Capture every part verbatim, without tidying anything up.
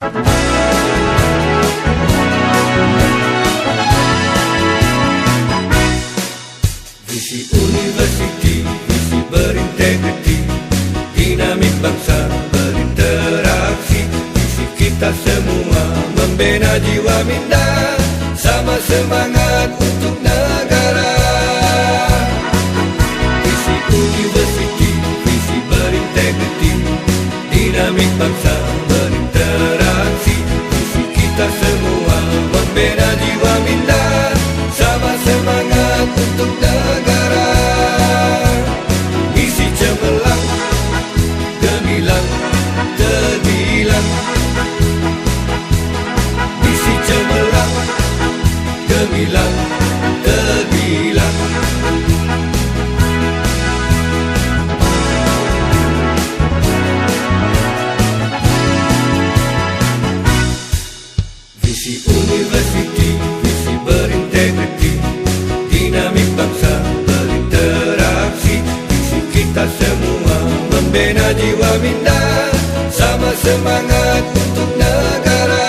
Visi universiti, visi berintegriti, dinamik bangsa berinteraksi. Visi kita semua membina jiwa minda, sama semangat untuk negara. Visi universiti, visi berintegriti, dinamik bangsa berinteraksi. Visi kita semua membina jiwa minda, sama semangat untuk negara. Misi cemerlang, gemilang, terbilang. Misi cemerlang, gemilang, terbilang. Visi universiti, visi berintegriti, dinamik bangsa berinteraksi. Visi kita semua membina jiwa minda, sama semangat untuk negara.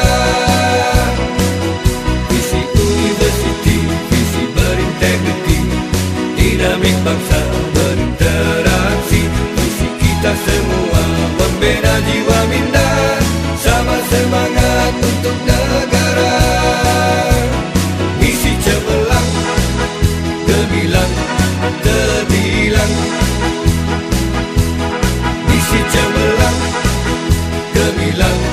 Visi universiti, visi berintegriti, dinamik bangsa berinteraksi. Visi kita semua membina jiwa minda, sama semangat untuk negara. Misi cemerlang, gemilang, terbilang. Misi cemerlang, gemilang,